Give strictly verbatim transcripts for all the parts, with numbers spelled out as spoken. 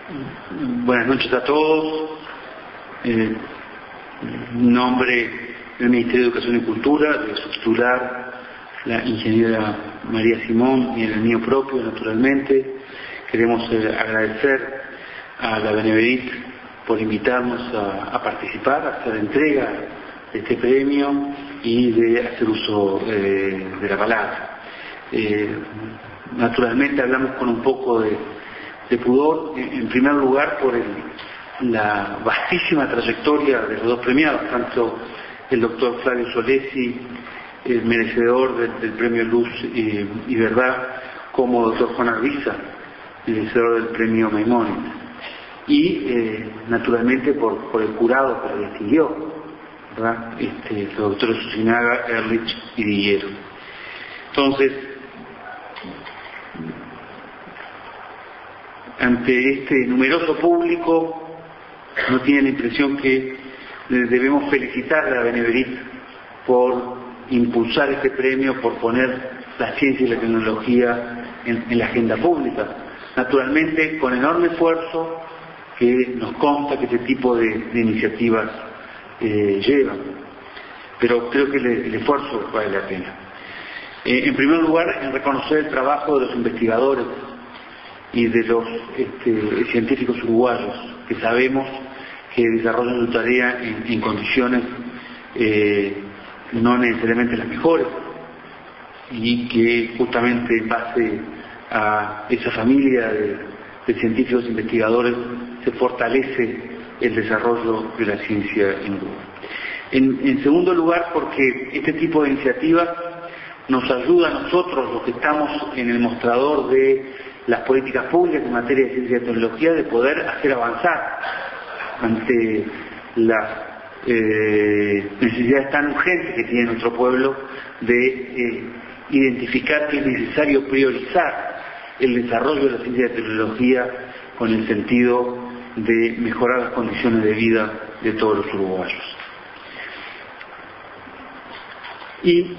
Buenas noches a todos. Eh, en nombre del Ministerio de Educación y Cultura, de su titular, la ingeniera María Simón, y en el mío propio, naturalmente, queremos eh, agradecer a la Benevedit por invitarnos a, a participar, a hacer entrega de este premio y de hacer uso eh, de la palabra. Eh, naturalmente hablamos con un poco de, de pudor, en primer lugar por el, la vastísima trayectoria de los dos premiados, tanto el doctor Flavio Solesi, el merecedor del, del premio Luz y, y Verdad, como el doctor Juan Arbiza, merecedor del premio Maimónides, y eh, naturalmente por, por el jurado que lo distinguió, ¿verdad? Este, los doctores Susinaga, Ehrlich y Dillero. Entonces, ante este numeroso público, no tiene la impresión que debemos felicitar a la Benevedit por impulsar este premio, por poner la ciencia y la tecnología en, en la agenda pública. Naturalmente, con enorme esfuerzo que nos consta que este tipo de, de iniciativas eh, llevan, pero creo que el, el esfuerzo vale la pena. Eh, en primer lugar, en reconocer el trabajo de los investigadores y de los este, científicos uruguayos, que sabemos que desarrollan su tarea en, en condiciones eh, no necesariamente las mejores, y que justamente en base a esa familia de, de científicos investigadores se fortalece el desarrollo de la ciencia en Uruguay. En, en segundo lugar, porque este tipo de iniciativas nos ayuda a nosotros, los que estamos en el mostrador de las políticas públicas en materia de ciencia y tecnología, de poder hacer avanzar ante las eh, necesidades tan urgentes que tiene nuestro pueblo de eh, identificar que es necesario priorizar el desarrollo de la ciencia y tecnología con el sentido de mejorar las condiciones de vida de todos los uruguayos. Y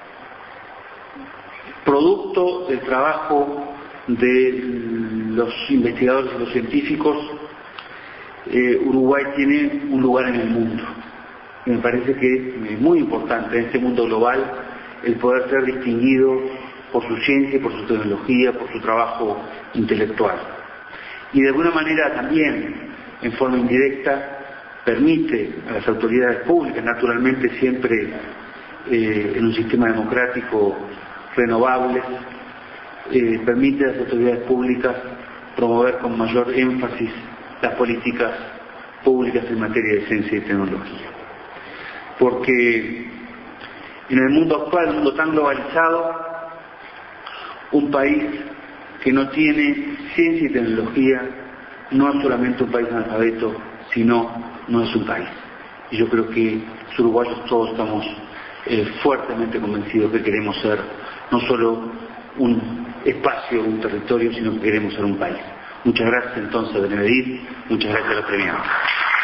producto del trabajo de los investigadores y los científicos, eh, Uruguay tiene un lugar en el mundo. Y me parece que es muy importante en este mundo global el poder ser distinguido por su ciencia, por su tecnología, por su trabajo intelectual. Y de alguna manera también, en forma indirecta, permite a las autoridades públicas, naturalmente siempre eh, en un sistema democrático renovable, eh, permite a las autoridades públicas promover con mayor énfasis las políticas públicas en materia de ciencia y tecnología. Porque en el mundo actual, un mundo tan globalizado, un país que no tiene ciencia y tecnología no es solamente un país analfabeto, sino no es un país. Y yo creo que los uruguayos todos estamos eh, fuertemente convencidos que queremos ser no solo un espacio, un territorio, sino que queremos ser un país. Muchas gracias entonces, Benevedit, muchas gracias a los premiados.